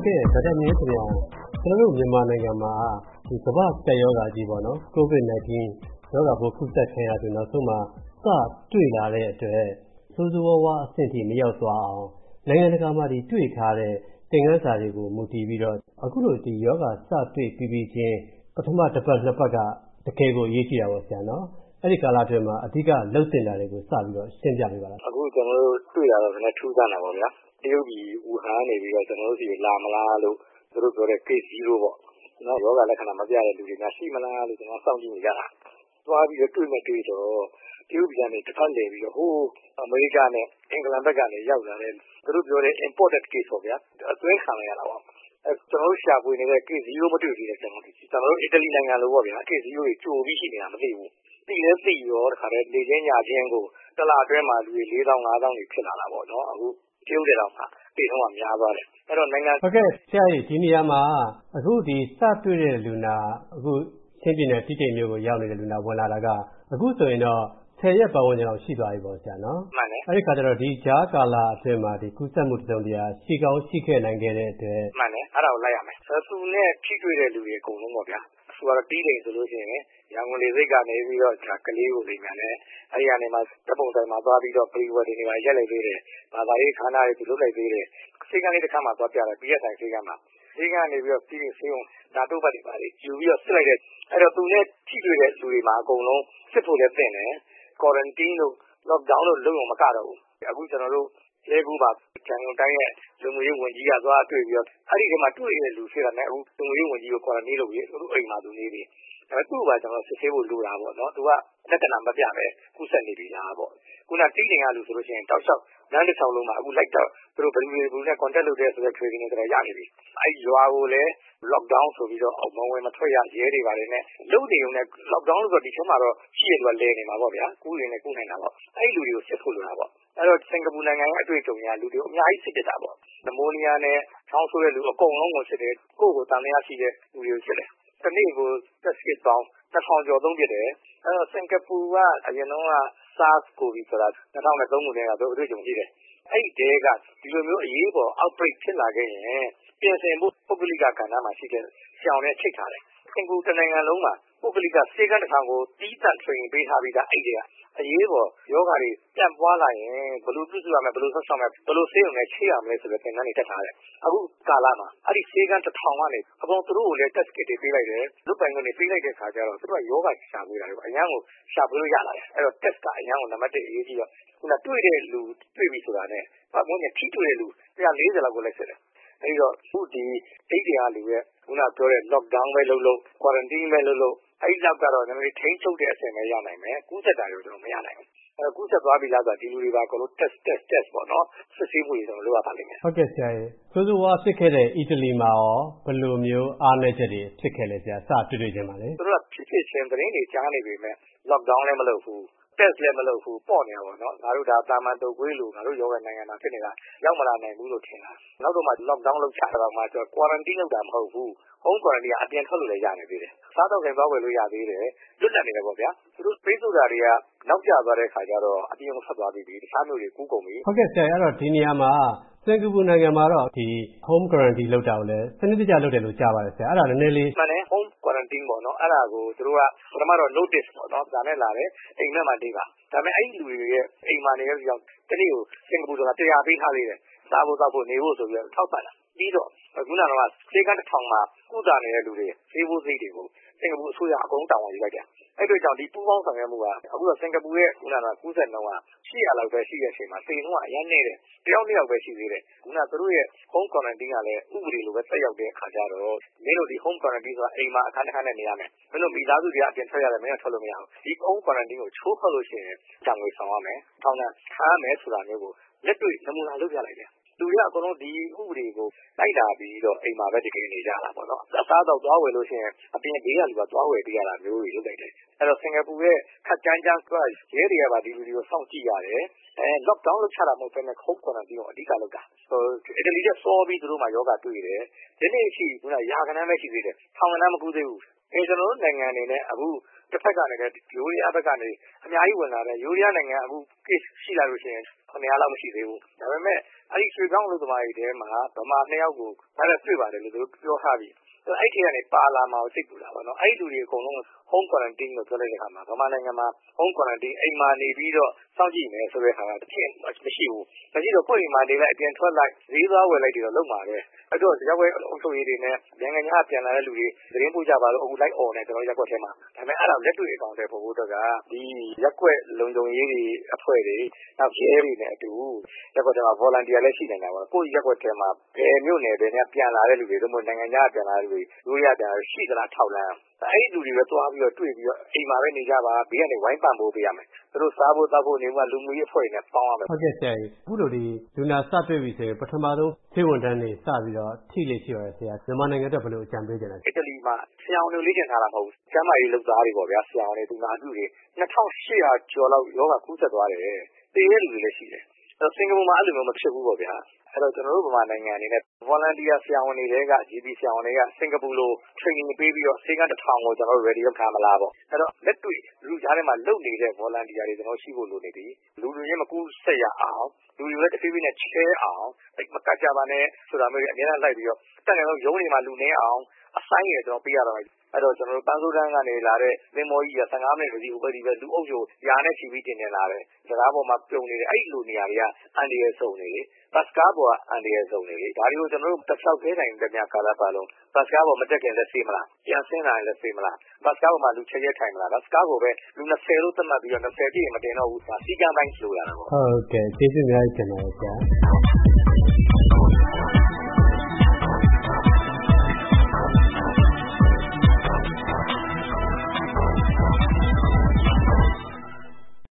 ကဲ့ဗဒမြင့်ခင်ဗျာကျွန်တော်တို့မြန်မာနိုင်ငံမှာဒီကမ္ဘာကပ်ရောဂါကြီးပေါ့နော် COVID-19 ရောဂါပိုးကူးစက်ခံရပြီးနောက်ဆုံးမှာစတွေ့လာတဲ့အတွက်ဆိုးဆိုးဝါးဝါးအဆင့်ထိမရောက်သွားအောင်နိုင်ငံတကာမှာဒီတွေ့ထားတဲ့သင်ခန်းစာတွေကိုမူတည်ပြီးတော့အခုလိုဒီရောဂါစတွေ့ပြီးချင်းပထမတစ်ပတ်နှစ်ပတ်ကတကယ်ကိုအရေးကြီးတာပေါ့ဆရာနော်အဲ့ဒီကာလအတွင်းမှာအဓိကလှုပ်တင်တာတွေကိုစပြီးတော့ရှင်းပြပေးပါလားအခုကျွန်တော်တို့တွေ့တာတော့နည်းနည်းထူးဆန်းတာပေါ့ဗျာတရုတ်ပြည်ဝူဟန်နေပြီးတော့ကျွန်တော်တို့စီလာမလားလို့သူတို့ပြောတဲ့ case 0ပေါ့နော်ယောဂလက္ခဏာမပြတဲ့လူတွေများရှိမလားလို့ကျွန်တော်စောင့်ကြည့်နေကြတာသွားပြီးတော့တွေ့မဲ့တွေ့တော့တရုတ်ပြည်ကနေတစ်ဖက်လေပြီးတော့ဟိုးအမေရိကနဲ့အင်္ဂလန်ဘက်ကနေရောက်လာတဲ့သူတို့ပြောတဲ့ imported case ပေါ့ဗျာအသွင်းခံရတာပေါ့ကျွန်တော်တို့ရှာဖွေနေတဲ့ case 0မတွေ့သေးတဲ့ကျွန်တော်တို့အီတလီနိုင်ငံလိုပေါ့ဗျာ case 0တွေကြိုပြီးရှိနေတာမသိဘူးသိလဲသိရောတခါတည်းနေချင်းညချင်းကိုတစ်လအတွင်းမှာလူတွေ 4,000 5,000 တွေဖြစ်လာတာပေါ့နော်အခုတရုတ်တွေတော့မှပြေတော့မှများသွားတယ်အဲ့တော့နိုင်ငံဟုတ်ကဲ့ဆရာကြီးဒီနေရာမှာအခုဒီစတွေ့တဲ့လူနာအခုချင်းပြည်နယ်တိတိမျိုးကိုရောက်နေတဲ့လူနာဝင်လာတာကအခုဆိုရင်တော့10ရက်ပတ်ဝန်းကျင်လောက်ရှိသွားပြီပေါ့ဆရာနော်မှန်တယ်အဲ့ဒီခါကျတော့ဒီဂျားကာလာအတွင်းမှာဒီကူးစက်မှုတစ်စုံတရာရှိကောင်းရှိခဲ့နိုင်ခဲ့တဲ့အတွက်မှန်တယ်အဲ့ဒါကိုလိုက်ရမယ်သူနဲ့ထိတွေ့တဲ့လူတွေအကုန်လုံးပေါ့ဗျာသူကတော့တီးတယ်ဆိုလို့ရှိရင်ရန်ကုန်လေဆိပ်ကနေပြီးတော့ကလေးကိုလိမ့်မယ်နဲ့အဲ့ဒီကနေမှဓပုံတိုင်မှာသွားပြီးတော့ပရီဝတ်တွေနေပါရက်လိုက်သေးတယ်ဘာသာရေးခန္ဓာတွေသူလုပ်လိုက်သေးတယ်စိတ်ကနေတစ်ခါမှသွားပြတယ်ပြီးရတိုင်းစိတ်ကမှစိတ်ကနေပြီးတော့ပြီးရင်ဆေးုံဓာတုပတ်တွေပါလေယူပြီးတော့စစ်လိုက်တဲ့အဲ့တော့သူနဲ့ထိတွေ့တဲ့လူတွေမှာအကုန်လုံးစစ်ဖို့လည်းပြင်တယ် quarantine လို့ lockdown လို့လုံးဝမကတော့ဘူးအခုကျွန်တော်တို့ရဲကူပါကျန်ကုန်တိုင်းရဲ့လူမှုရေးဝန်ကြီးကသွားတွေ့ပြီးတော့အဲ့ဒီထဲမှာတွေ့ရတဲ့လူဖြစ်တာနဲ့အခုလူမှုရေးဝန်ကြီးကို quarantine လုပ်ပြီးသူတို့အိမ်မှာသူနေပြီဒါပေမဲ့သူ့ဘာကျွန်တော်စစ်ဆေးဖို့လိုတာပေါ့နော်သူကလက္ခဏာမပြပဲကုသနေပြီလားပေါ့ခုနတိတင်ကလူဆိုလို့ရှိရင်တောက်လျှောက်လမ်းတစ်ချောင်းလုံးမှာအခုလိုက်တော့သူတို့ဘယ်လူနဲ့ contact လုပ်တဲ့ဆိုတဲ့ training တွေရနေပြီအဲ့ဒီရွာကိုလည်း lockdown ဆိုပြီးတော့မဝင်မထွက်ရရဲတွေပါတယ်နဲ့လုပ်နေုံနဲ့ lockdown လို့ဆိုဒီချက်မှာတော့ရှိရတော့လဲနေမှာပေါ့ဗျာကူးရင်လည်းကူးနိုင်တာပေါ့အဲ့ဒီလူတွေကိုစစ်ဖို့လိုတာပေါ့အဲ့တော့စင်ကာပူနိုင်ငံရဲ့အတွေ့အကြုံများလူတွေအများကြီးစစ်ဖြစ်တာပေါ့နမိုးနီးယားနဲ့ချောင်းဆိုးတဲ့လူအကုန်လုံးကိုစစ်တယ်ကိုယ့်ကိုတန်တရားရှိတဲ့လူတွေကိုစစ်တယ်တနေ့ကို test kit ပေါင်း1000ကျော်သုံးဖြစ်တယ်အဲ့တော့စင်ကာပူကအရင်တော့က SARS COVID ဆိုတာ2003ခုတည်းကတော့အတွေ့အကြုံရှိတယ်အဲ့ဒီတဲကဒီလိုမျိုးအရေးပေါ် outbreak ဖြစ်လာခဲ့ရင်ပြင်ဆင်ဖို့ပုဂ္ဂလိကကဏ္ဍမှာရှိတဲ့ရှောင်နဲ့ချိတ်ထားတယ်စင်ကာပူတနိုင်ငံလုံးမှာပုဂ္ဂလိကစေကန်းတစ်ခါကိုတီးတန့် training ပေးထားပြီးသားအဲ့ဒီကအရေးပေါ်ယောဂါတွေပြန့်ပွားလာရင်ဘယ်လိုပြုစုရမလဲဘယ်လိုဆက်ဆောင်ရမလဲဘယ်လိုဆေးရုံနဲ့ချိတ်ရမလဲဆိုတဲ့သင်တန်းတွေတက်ထားတယ်အခုကာလမှာအဲ့ဒီစေကန်း1000ကနေအကုန်သူတို့ကိုလည်း test kit တွေပေးလိုက်တယ်လူပိုင်ခွင့်တွေပေးလိုက်တဲ့ခါကျတော့သူတို့ကယောဂါရှာဖွေတာတွေအရင်ကရှာဖွေလို့ရလာတယ်အဲ့တော့ test ကအရင်ကနံပါတ်1အရေးကြီးတော့ခုနတွေ့တဲ့လူတွေ့ပြီဆိုတာနဲ့ဘာမှမထိတွေ့တဲ့လူ140လောက်ကိုလိုက်စစ်တယ်အဲ့တော့ခုဒီအိတ်တရားလူရဲ့ခုနပြောတဲ့ lockdown ပဲလုပ်လို့ quarantine ပဲလုပ်လို့အဲ့ဒီလောက်ကတော့ကျွန်တော်တို့ထိန်းချုပ်တဲ့အဆင့်ပဲရနိုင်မယ်ကူးစက်တာတွေကျွန်တော်မရနိုင်ဘူးအဲ့ကူးစက်သွားပြီလားဆိုတာဒီလူတွေပါအကုန်လုံး test ပေါ့နော်စစ်ဆေးမှုတွေကျွန်တော်လုပ်ရပါလိမ့်မယ်ဟုတ်ကဲ့ဆရာရေဆိုးဆိုးဝါးဖြစ်ခဲ့တဲ့အီတလီမှာရောဘယ်လိုမျိုးအားနည်းချက်တွေဖြစ်ခဲ့လဲဆရာစတွေ့ချင်းပါလေသူတို့ကဖြစ်ချင်းသတင်းတွေကြားနေပေမဲ့ lockdown လည်းမလုပ်ဘူးtest လည်းမလုပ်ဘူးပေါ့နေတာပေါ့နော်ငါတို့ဒါတာမန်တုပ်ကွေးလို့ငါတို့ယောဂနိုင်ငံမှာဖြစ်နေတာရောက်မလာနိုင်ဘူးလို့ထင်တာနောက်တော့မှ lockdown လုပ်ချတာတော့မှကျွန်တော် quarantine လုပ်တာမဟုတ်ဘူး home quarantine ကအပြင်ထွက်လို့လည်းရနေသေးတယ်စားတော့ခင်သွားဝယ်လို့ရသေးတယ်လွတ်လပ်နေတယ်ပေါ့ဗျာသူတို့ပေးဆိုတာတွေကနောက်ကျသွားတဲ့ခါကျတော့အပြင်ထွက်သွားပြီတခြားမျိုးတွေကူးကုန်ပြီဟုတ်ကဲ့ဆရာအဲ့တော့ဒီနေရာမှာစင်ကာပူနိုင်ငံမှာတော့ဒီ home quarantine လုပ်တာကိုလည်းစနစ်တကျလုပ်တယ်လို့ကြားပါတယ်ဆရာအဲ့ဒါနည်းနည်းလေးမှန်တယ် home quarantine ပေါ့နော်အဲ့ဒါကိုသူတို့ကပထမတော့ notice ပေါ့နော်ဒါနဲ့လာတယ်အိမ်ထဲမှာနေပါဒါပေမဲ့အဲ့ဒီလူတွေရဲ့အိမ်မှာနေတဲ့ကြောင့်တနေ့ကိုစင်ကာပူဆိုတာ100ပေးထားသေးတယ်စားဖို့တောက်ဖို့နေဖို့ဆိုပြီးတော့ထောက်ပံ့တာပြီးတော့ခုနကတော့စေကန်း1000မှာကုသနေတဲ့လူတွေဈေးဖို့စိတ်တွေကိုစင်ကာပူအစိုးရအကုန်တောင်းဝင်ယူလိုက်တယ်အဲ့တို့ကြောင့်ဒီပူးပေါင်းဆောင်ရွက်မှုကအခုတော့စင်ကာပူရဲ့ခုနကကူးစက်နှုန်းက800လောက်ပဲရှိတဲ့အချိန်မှာသေနှုန်းကအရင်နေတယ်တယောက်နှစ်ယောက်ပဲရှိသေးတယ်ခုနကသူတို့ရဲ့ home quarantine ကလည်းဥပဒေလိုပဲဆက်ရောက်တဲ့အခါကျတော့မင်းတို့ဒီ home quarantine ဆိုတာအိမ်မှာအခန်းတစ်ခန်းနဲ့နေရမယ်မင်းတို့မိသားစုတွေအပြင်ထွက်ရတယ်မင်းတို့ထွက်လို့မရဘူးဒီ home quarantine ကိုချိုးဖောက်လို့ရှိရင်တံငွေဆောင်ရမယ်ထောင်ဒဏ်ခံရမယ်ဆိုတာမျိုးကိုလက်တွေ့နမူနာလုပ်ပြလိုက်တယ်လူတွေကအကုန်လုံးဒီဥပဒေကိုလိုက်လာပြီးတော့အိမ်မှာပဲတကယ်နေကြတာပေါ့နော်အစားတော့သွားဝယ်လို့ရှိရင်အပြင်ဘေးကလူကသွားဝယ်ပေးရတာမျိုးတွေလုပ်လိုက်တယ်အဲ့တော့စင်ကာပူရဲ့ခက်ကြမ်းကြမ်းကရဲတွေကပါဒီလူတွေကိုစောင့်ကြည့်ရတယ်lockdown လုပ်ချတာမဟုတ်ဘဲနဲ့ home quarantine ကိုအဓိကလုပ်တာအီတလီကစောပြီးသူတို့မှာယောဂတွေ့တယ်ဒီနေ့ရှိခုနရာခဏပဲရှိသေးတယ်ထောင်ခဏမကူသေးဘူးကျွန်တော်တို့နိုင်ငံအနေနဲ့အခုတစ်ဖက်ကနေလည်းယိုးရီးယားဘက်ကနေအများကြီးဝင်လာတယ်ယိုးရီးယားနိုင်ငံအခု case ရှိလာလို့ရှိရင်900လောက်မရှိသေးဘူးဒါပေမဲ့အဲ့ဒီရွှေကောင်းလို့သမားတွေထဲမှာဗမာ2ယောက်ကိုဒါလည်းတွေ့ပါတယ်လို့သူတို့ပြောထားပြီးအဲ့ဒီကနေပါလာမှာစိတ်ပူတာပေါ့နော်အဲ့ဒီလူတွေအကုန်လုံး home quarantine လို့ပြောလိုက်တဲ့အခါမှာဗမာနိုင်ငံမှာ home quarantine အိမ်မှာနေပြီးတော့စောင့်ကြည့်မယ်ဆိုတဲ့အခါကတစ်ချက်မရှိဘူးမရှိတော့ကိုယ့်အိမ်မှာနေလိုက်အပြင်ထွက်လိုက်ဈေးသွားဝယ်လိုက်တွေတော့လုပ်မှာပဲအဲ့တော့ရောက်ဝဲအုပ်ချုပ်ရေးတွေနဲ့နိုင်ငံခြားပြန်လာတဲ့လူတွေသတင်းပို့ကြပါလို့အခုလိုက်អော်နေကျွန်တော်ရက်ွက်ထဲမှာဒါပေမဲ့အဲ့ဒါလက်တွေ့အကောင့်တွေပို့ဖို့တော့ကဒီရက်ွက်လုံခြုံရေးတွေအဖွဲ့တွေနောက်ရဲတွေနဲ့အတူရက်ွက်ထဲမှာ volunteer လည်းရှိနေတာပေါ့ကိုယ့်ရက်ွက်ထဲမှာဘယ်မျိုးနယ်ဘယ်နဲ့ပြန်လာတဲ့လူတွေတို့မျိုးနိုင်ငံခြားပြန်လာတဲ့လူတွေရိုးရပြန်ရှိသလားထောက်လန်းအဲ့ဒီလူတွေပဲသွားပြီးတော့တွေ့ပြီးတော့အိမ်မှာပဲနေကြပါဘေးကနေဝိုင်းပံ့ပိုးပေးရမယ်သူတို့စားဖို့တောက်ဖို့နေမှာလူမှုရေးအဖွဲ့တွေနဲ့ပေါင်းရမယ်ဟုတ်ကဲ့ဆရာကြီးအခုလိုဒီလူနာစတွေ့ပြီဆိုရင်ပထမဆုံးဆေးဝန်ထမ်းတွေစပြီးတော့ထိလေရှိရတယ်ဆရာမြန်မာနိုင်ငံအတွက်ဘယ်လိုအကြံပေးကြလဲအီတလီမှာဆရာဝန်တွေလေ့ကျင့်ထားတာမဟုတ်ဘူးကျန်းမာရေးလုပ်သားတွေပေါ့ဗျာဆရာဝန်တွေသူနာပြုတွေ2800ကျော်လောက်ယောဂကူးစက်သွားတယ်တည်ရလူတွေလည်းရှိတယ်စင်ကာပူမှာအဲ့လိုမျိုးမဖြစ်ဘူးပေါ့ဗျာအဲ့တော့ကျွန်တော်တို့ဗမာနိုင်ငံအနေနဲ့ volunteer ဆရာဝန်တွေက GP ဆရာဝန်တွေကစင်ကာပူလို training ပေးပြီးတော့ဆေးကန်း1000ကိုကျွန်တော်တို့ ready လုပ်ထားမလားပေါ့အဲ့တော့လက်တွေ့လူကြားထဲမှာလုပ်နေတဲ့ volunteer တွေကျွန်တော်ရှိဖို့လိုနေပြီလူတွေချင်းမကူးဆက်ရအောင်လူတွေလည်းတစ်ပြေးပြေးနဲ့ချဲအောင်မကတ်ကြပါနဲ့ဆိုတာမျိုးတွေအများအားလိုက်ပြီးတော့တက်နေတော့ရုံးတွေမှာလူနေအောင်အဆိုင်ရကျွန်တော်ပေးရတော့အဲ့တော့ကျွန်တော်တို့ပန်းစိုးတန်းကနေလာတဲ့သင်္ဘောကြီးက15မိနစ်စီဟိုဘက်ဒီဘက်လူအုပ်စုရာနဲ့ချီပြီးတင်နေလာတယ်စကားပေါ်မှာပြုံနေတယ်အဲ့ဒီလူနေရာတွေကအန်ဒီရဲစုံနေလေဘတ်ကားပေါ်ကအန်ဒီရဲစုံနေလေဒါတွေကိုကျွန်တော်တို့တစ်လျှောက်သေးနိုင်တဲ့များကာလပတ်လုံးဘတ်ကားပေါ်မတက်ခင်လက်ဆေးမလားပြန်ဆင်းလာရင်လက်ဆေးမလားဘတ်ကားပေါ်မှာလူချက်ရက်ထိုင်မလားဘတ်ကားကိုပဲလူ20လို့သတ်မှတ်ပြီးတော့20ပြည့်မတင်တော့ဘူးစီကံတိုင်းလိုရတာပေါ့ဟုတ်ကဲ့ကျေးဇူးများတင်ပါတယ်ဆရာ